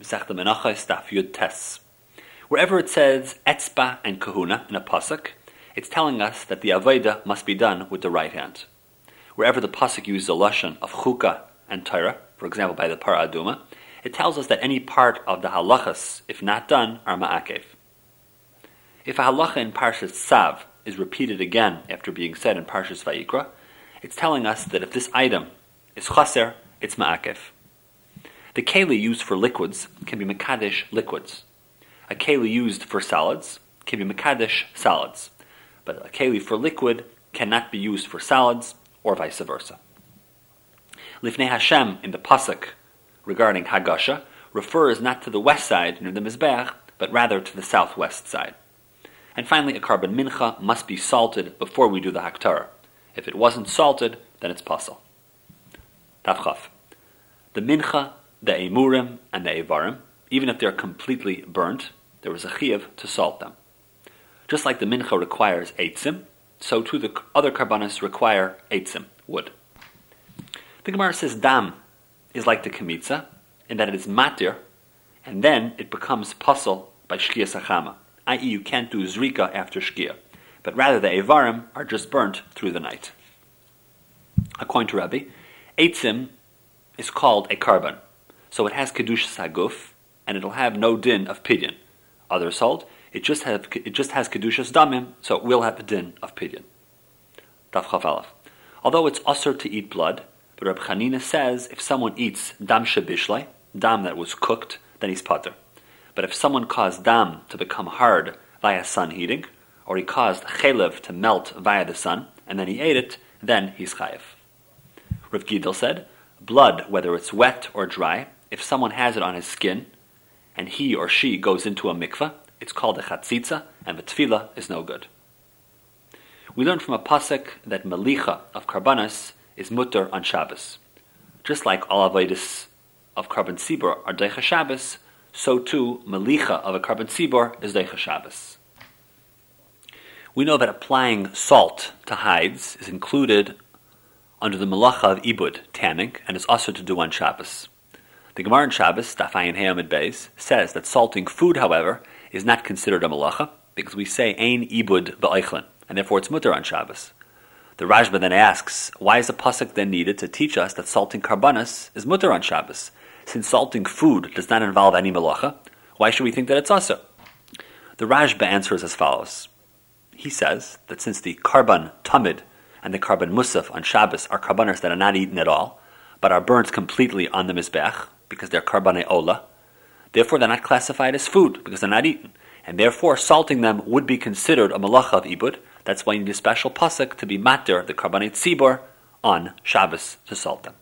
Masechta Menachos, Daf Yud Tes. Wherever it says etzba and kahuna in a pasuk, it's telling us that the avodah must be done with the right hand. Wherever the pasuk uses a lashon of chukah and Torah, for example by the Parah Aduma, it tells us that any part of the halachas, if not done, are ma'akev. If a halacha in Parshas Tzav is repeated again after being said in Parshas Vayikra, it's telling us that if this item is chaser, it's ma'akev. The keli used for liquids can be mekadesh liquids. A keli used for salads can be mekadesh salads. But a keli for liquid cannot be used for salads or vice versa. Lifnei Hashem in the pasuk regarding Hagasha refers not to the west side near the Mizbeach, but rather to the southwest side. And finally, a carbon mincha must be salted before we do the Haktarah. If it wasn't salted, then it's pasul. Tavchaf. The mincha, the emurim, and the evarim, even if they're completely burnt, there is a chiyuv to salt them. Just like the mincha requires eitzim, so too the other karbanos require eitzim, wood. The Gemara says dam is like the kemitza, in that it is matir, and then it becomes pasul by shkiyas hachama, i.e. you can't do zrika after shkiyah, but rather the evarim are just burnt through the night. According to Rabbi, eitzim is called a karban, so it has kedushas haguf, and it'll have no din of pidyon. Others hold it just has kedushas damim, so it will have a din of pidyon. Daf Chaf Aleph. Although it's usher to eat blood, but Reb Chanina says if someone eats dam shebishlei, dam that was cooked, then he's pater. But if someone caused dam to become hard via sun heating, or he caused chelev to melt via the sun, and then he ate it, then he's chayev. Rav Gidel said, blood, whether it's wet or dry, if someone has it on his skin, and he or she goes into a mikveh, it's called a chatzitza, and the tefillah is no good. We learn from a pasuk that melicha of karbanas is mutter on Shabbos. Just like all avodas of karban tzibor are deicha Shabbos, so too melicha of a karban tzibor is deicha Shabbos. We know that applying salt to hides is included under the melacha of ibud, tanning, and is also to do on Shabbos. The Gemara in Shabbos, Daf Ayin Hey Amud Beis, says that salting food, however, is not considered a melacha because we say ein ibud ba'eichlin, and therefore it's mutter on Shabbos. The Rashba then asks, why is the pasuk then needed to teach us that salting karbanas is mutter on Shabbos? Since salting food does not involve any melacha, why should we think that it's also? The Rashba answers as follows. He says that since the karban tamid and the karban musaf on Shabbos are karbanas that are not eaten at all, but are burnt completely on the mizbech, because they're karbanei ola, therefore they're not classified as food, because they're not eaten. And therefore salting them would be considered a melacha of ibud. That's why you need a special pasuk to be matir, the karbanei tzibor, on Shabbos to salt them.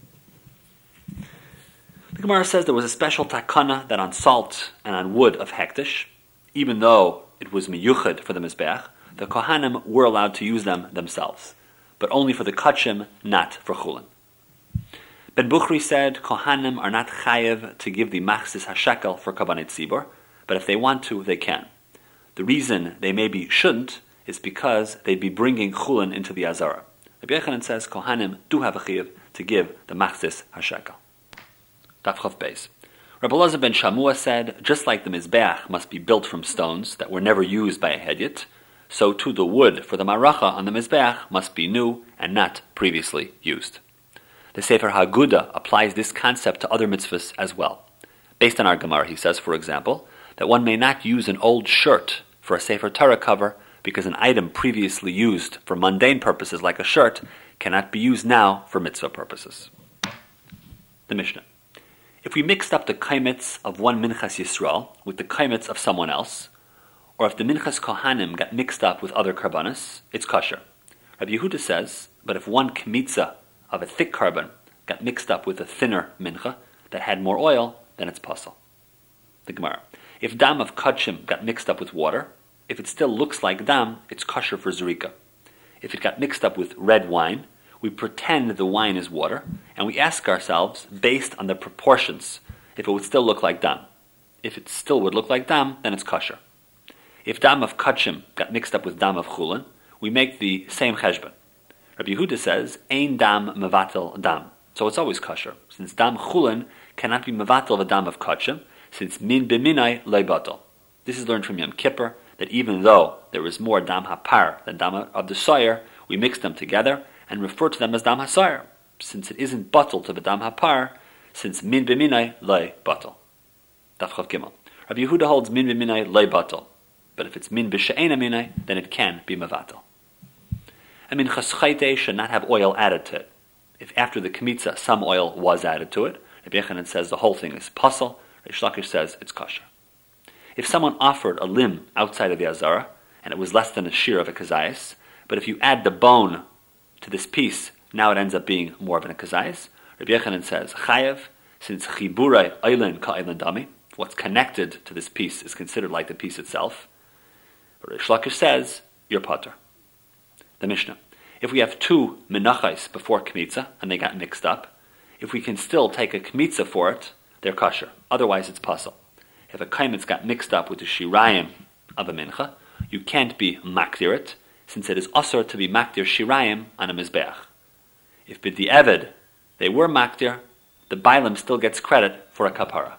The Gemara says there was a special takana that on salt and on wood of hektish, even though it was miyuchad for the mizbech, the kohanim were allowed to use them themselves, but only for the kachim, not for chulin. Ben Bukhri said kohanim are not chayev to give the machzis hashekel for karbanei tzibor, but if they want to, they can. The reason they maybe shouldn't is because they'd be bringing chulin into the azara. Rabbi Yochanan says kohanim do have a chayev to give the machzis hashekel. Daf Chav Beis. Rabbi Elazar ben Shamua said, just like the mizbeach must be built from stones that were never used by a hedyot, so too the wood for the maracha on the mizbeach must be new and not previously used. The Sefer Haguda applies this concept to other mitzvahs as well. Based on our Gemara, he says, for example, that one may not use an old shirt for a Sefer Torah cover because an item previously used for mundane purposes like a shirt cannot be used now for mitzvah purposes. The Mishnah. If we mixed up the kaimitz of one Minchas Yisrael with the kaimitz of someone else, or if the Minchas Kohanim got mixed up with other karbanos, it's kosher. Rabbi Yehuda says, but if one kmitza of a thick karban got mixed up with a thinner mincha that had more oil, then it's pasul. The Gemara. If dam of kachim got mixed up with water, if it still looks like dam, it's kosher for zrika. If it got mixed up with red wine, we pretend the wine is water, and we ask ourselves, based on the proportions, if it would still look like dam. If it still would look like dam, then it's kosher. If dam of kachim got mixed up with dam of chulin, we make the same cheshbon. Rabbi Yehuda says, ein dam mevatel dam. So it's always kosher. Since dam chulin cannot be mevatel of a dam of kachim, since min b'minai loy batal. This is learned from Yom Kippur, that even though there is more dam hapar than dam of the soyer, we mix them together and refer to them as dam hasoyer, since it isn't batal to be dam hapar, since min b'minai loy batal. Daf Chav Gimel. Rabbi Yehuda holds min b'minai loy batal, but if it's min b'she'ena minai, then it can be mevatel. A minchas chayte should not have oil added to it. If after the kmitza some oil was added to it, Rabbi Yechanan says the whole thing is pasal. Reish Lakish says it's kosher. If someone offered a limb outside of the azara and it was less than a shear of a kazayas, but if you add the bone to this piece, now it ends up being more of a kazayas. Rabbi Yechanan says chayev, since chiburai eilen ka eilen dami, what's connected to this piece is considered like the piece itself. But Reish Lakish says you're pater. The Mishnah. If we have two menachais before kmitza and they got mixed up, if we can still take a kmitza for it, they're kosher. Otherwise, it's pasal. If a kaimitz got mixed up with the shirayim of a mincha, you can't be makdir it, since it is asur to be makdir shirayim on a mizbeach. If b'di eved they were makdir, the bailam still gets credit for a kapara.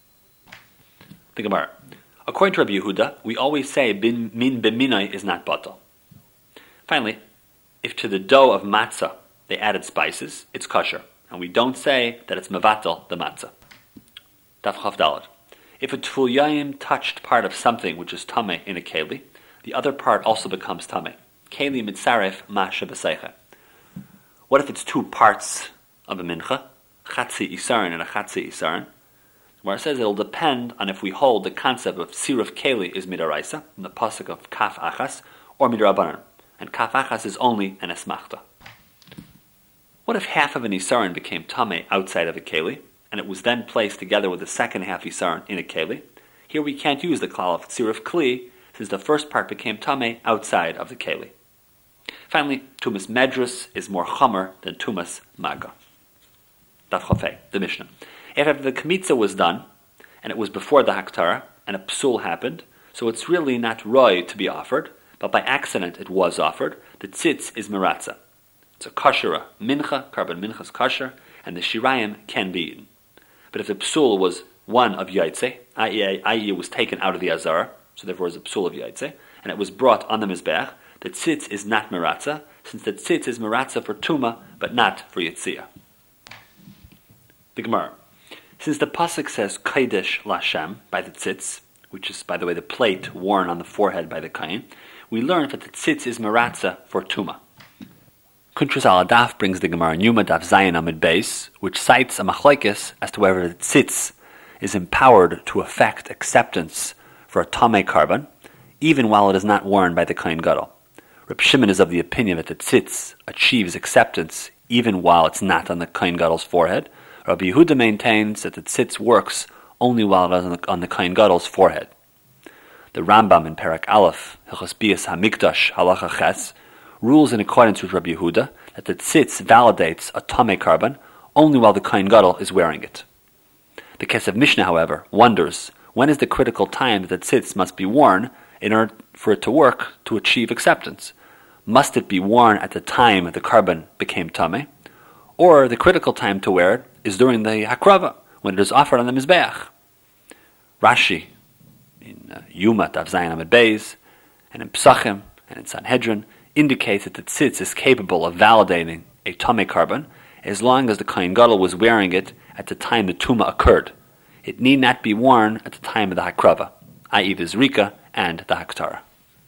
The Gemara. According to Rabbi Yehuda, we always say min b'minai is not batal. Finally, if to the dough of matzah they added spices, it's kosher, and we don't say that it's mevatel the matzah. Daf Chav Daled. If a tful yayim touched part of something which is tameh in a keli, the other part also becomes tameh. Keli mitzaref ma shebaseicha. What if it's two parts of a mincha, chatzi isarin and a chatzi isarin? Where it says it'll depend on if we hold the concept of siruf keli is midaraisa, in the pasuk of kaf achas, or midrabanan. And kaf achas is only an esmachta. What if half of an isarin became tameh outside of a keli, and it was then placed together with the second half isarin in a keli? Here we can't use the klal of tziruf kli, since the first part became tameh outside of the keli. Finally, tumas medrus is more chomer than tumas maga. Daf Chafei, the Mishnah. If after the kmitza was done, and it was before the haktara, and a psul happened, so it's really not roy to be offered, but by accident it was offered, the tzitz is meratza. It's a kashera mincha, carbon mincha's kasher, and the shirayim can be eaten. But if the psul was one of yaitze, i.e. it was taken out of the azara, so therefore it was a psul of yaitze, and it was brought on the mizbeach, the tzitz is not meratza, since the tzitz is meratza for tuma, but not for yitzia. The Gemara. Since the pasuk says Kodesh Lashem by the tzitz, which is, by the way, the plate worn on the forehead by the kain, we learn that the tzitz is meratza for tuma. Kuntras al Adaf brings the Gemara Yuma Daf Zayin Amid Beis, which cites a machlokes as to whether the tzitz is empowered to effect acceptance for a tameh carbon, even while it is not worn by the kain gadol. Reb Shimon is of the opinion that the tzitz achieves acceptance even while it's not on the kain gadol's forehead. Rabbi Yehuda maintains that the tzitz works only while it is on the kain gadol's forehead. The Rambam in Perak Aleph, Hilchos Bias HaMikdash Halacha Ches, rules in accordance with Rabbi Yehuda that the tzitz validates a tameh carbon only while the kain gadol is wearing it. The Kesef Mishnah, however, wonders when is the critical time that the tzitz must be worn in order for it to work to achieve acceptance. Must it be worn at the time the carbon became tameh, or the critical time to wear it is during the hakrava, when it is offered on the mizbeach? Rashi, in Yuma, Daf Zayin Amid Beis, and in Psachim, and in Sanhedrin, indicates that the tzitz is capable of validating a tameh carbon as long as the kain gadol was wearing it at the time the tuma occurred. It need not be worn at the time of the hakrava, i.e. the zrika and the haktara.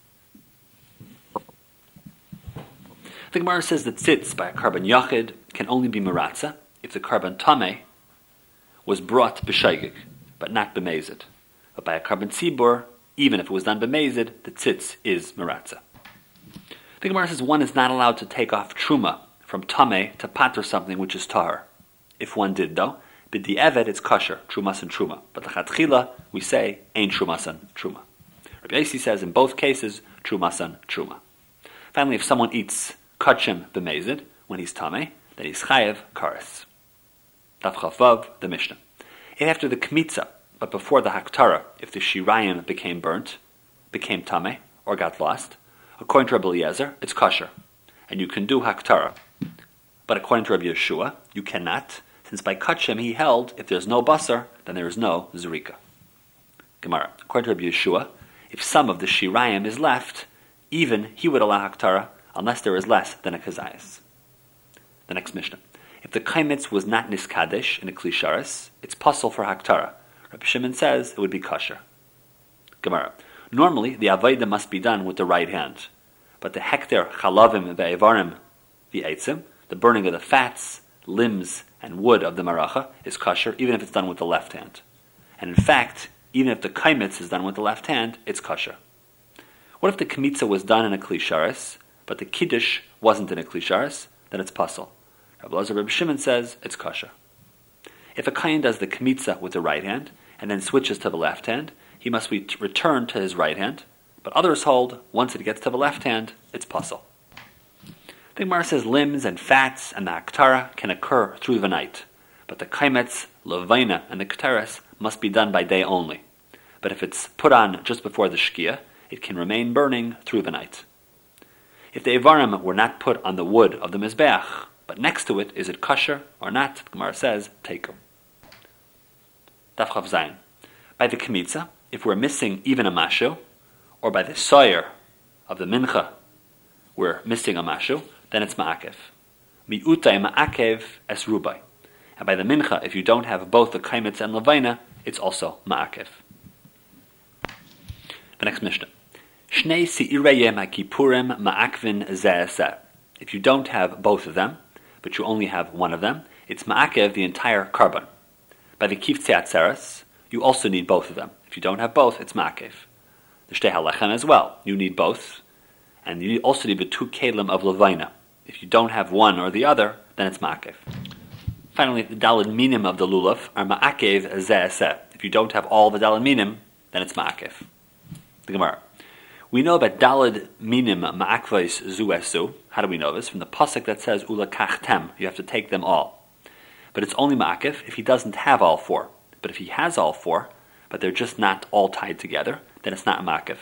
The Gemara says that tzitz by a carbon yachid can only be meratza if the carbon tameh was brought b'shaygig, but not b'mezid. But by a carbon tzibur, even if it was done b'mezid, the tzitz is meratza. The Gemara says one is not allowed to take off truma from tameh to pater something which is tahar. If one did, though, b'di eved it's kosher, trumas and truma. But the chatchila, we say, ain't trumas and truma. Rabbi Yossi says in both cases, trumas and truma. Finally, if someone eats kachim b'mezid when he's tameh, then he's chayev kares. Daf Chavav, the Mishnah. If after the kmitza, but before the haktara, if the shirayim became burnt, became tameh, or got lost, according to Rabbi Eliezer, it's kosher, and you can do haktara. But according to Rabbi Yeshua, you cannot, since by kachim he held, if there's no basar, then there is no zrika. Gemara. According to Rabbi Yeshua, if some of the shirayim is left, even he would allow Haktarah unless there is less than a kazayas. The next Mishnah. If the kaimitz was not niskadesh in a klisharis, it's puzzle for Haktarah. Rabbi Shimon says it would be kosher. Gemara. Normally, the avodah must be done with the right hand, but the hekter chalavim ve'evarim v'eitzim, the burning of the fats, limbs, and wood of the maracha, is kosher even if it's done with the left hand. And in fact, even if the kaimitz is done with the left hand, it's kosher. What if the kmitza was done in a klisharis, but the kiddush wasn't in a klisharis? Then it's puzzle. Rabbi Shimon says it's kosher. If a kain does the kmitza with the right hand and then switches to the left hand, he must return to his right hand, but others hold, once it gets to the left hand, it's puzzle. The Gemara says limbs and fats and the Haktarah can occur through the night, but the kaimetz, levaina, and the kteres must be done by day only. But if it's put on just before the shkia, it can remain burning through the night. If the evarim were not put on the wood of the mizbeach, but next to it, is it kosher or not? The Gemara says, take them. Daf Chav Zayin. By the kmitza, if we're missing even a mashu, or by the soyer of the mincha, we're missing a mashu, then it's ma'akev. Mi'utay ma'akev es rubai. And by the mincha, if you don't have both the kaimitz and levaina, it's also ma'akev. The next Mishnah. Shnei si'irei ha'kipurim ma'akvin ze'eseh. If you don't have both of them, but you only have one of them, it's ma'akev the entire carbon. By the kiftzei atzeres, you also need both of them. If you don't have both, it's ma'akev. The shtei halechem as well. You need both. And you also need the two kelim of levaina. If you don't have one or the other, then it's ma'akev. Finally, the daled minim of the lulav are ma'akev ze'eseh. If you don't have all the daled minim, then it's ma'akev. The Gemara. We know about daled minim ma'akvais zu esu. How do we know this? From the pasuk that says ula kachtem. You have to take them all. But it's only ma'akev if he doesn't have all four. But if he has all four, but they're just not all tied together, then it's not ma'akev.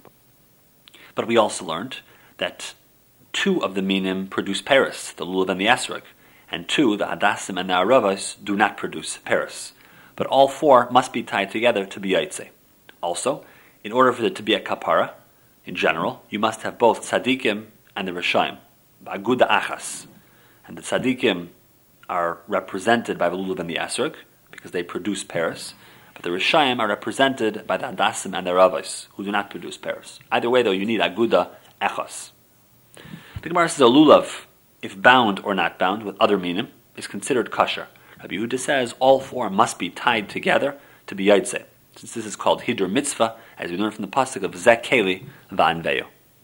But we also learned that two of the minim produce peris, the lulav and the esrog, and two, the hadassim and the aravos, do not produce peris. But all four must be tied together to be yaitse. Also, in order for it to be a kapara, in general, you must have both tzadikim and the rishayim, ba'aguda achas. And the tzadikim are represented by the lulav and the esrog, because they produce peris, but the rishayim are represented by the hadassim and the aravos, who do not produce peris. Either way, though, you need aguda echas. The Gemara says a lulav, if bound or not bound with other minim, is considered kosher. Rabbi Yehuda says all four must be tied together to be yaitse, since this is called hidur mitzvah, as we learn from the pasuk of zek keli va'anveyo.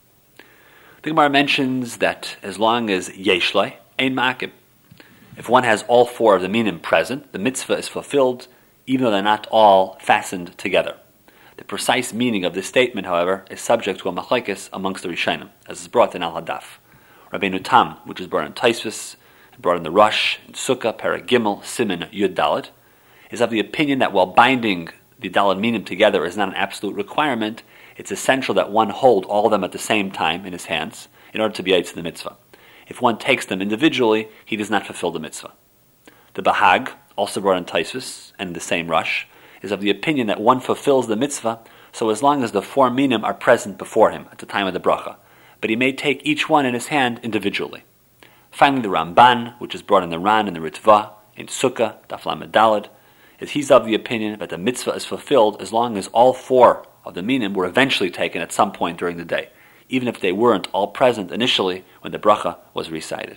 The Gemara mentions that as long as yeshlai, ein ma'akev. If one has all four of the minim present, the mitzvah is fulfilled, even though they're not all fastened together. The precise meaning of this statement, however, is subject to a machlekes amongst the Rishonim, as is brought in Al-Hadaf. Rabbeinu Tam, which is brought in Taisvis, brought in the Rush, in Sukkah, Perek Gimel, Siman, Yud Daled, is of the opinion that while binding the Daled Minim together is not an absolute requirement, it's essential that one hold all of them at the same time in his hands in order to be yaitz in the mitzvah. If one takes them individually, he does not fulfill the mitzvah. The Bahag, also brought in Taisvis and in the same Rush, is of the opinion that one fulfills the mitzvah so as long as the four minim are present before him at the time of the bracha, but he may take each one in his hand individually. Finally, the Ramban, which is brought in the Ran and the Ritva, in Sukkah, Daf Lamed Daled, is he's of the opinion that the mitzvah is fulfilled as long as all four of the minim were eventually taken at some point during the day, even if they weren't all present initially when the bracha was recited.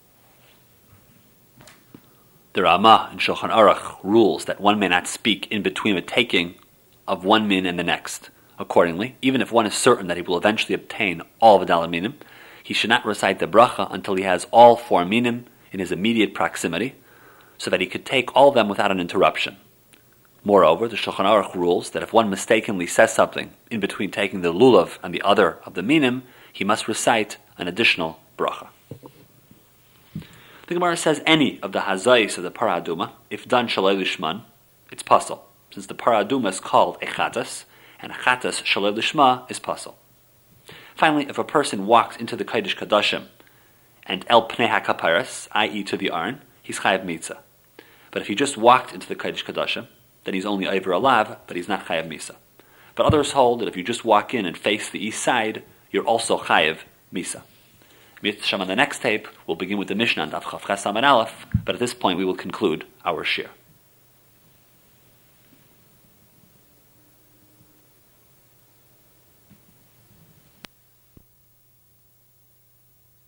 The Ramah in Shulchan Aruch rules that one may not speak in between the taking of one min and the next. Accordingly, even if one is certain that he will eventually obtain all the daled minim, he should not recite the bracha until he has all four minim in his immediate proximity, so that he could take all of them without an interruption. Moreover, the Shulchan Aruch rules that if one mistakenly says something in between taking the lulav and the other of the minim, he must recite an additional bracha. The Gemara says any of the hazayis of the parah aduma, if done shalei lishman, it's pasal, since the parah aduma is called a chatas, and chatas shalei lishma is pasal. Finally, if a person walks into the Kodesh Kadashim and el pnei hakaparas, i.e. to the Aron, he's chayav mitzah. But if he just walked into the Kodesh Kadashim that he's only over a lav, but he's not chayav misa. But others hold that if you just walk in and face the east side, you're also chayav misa. On the next tape, we'll begin with the Mishnah on Daf Chav Ches Amud Aleph, but at this point we will conclude our shir.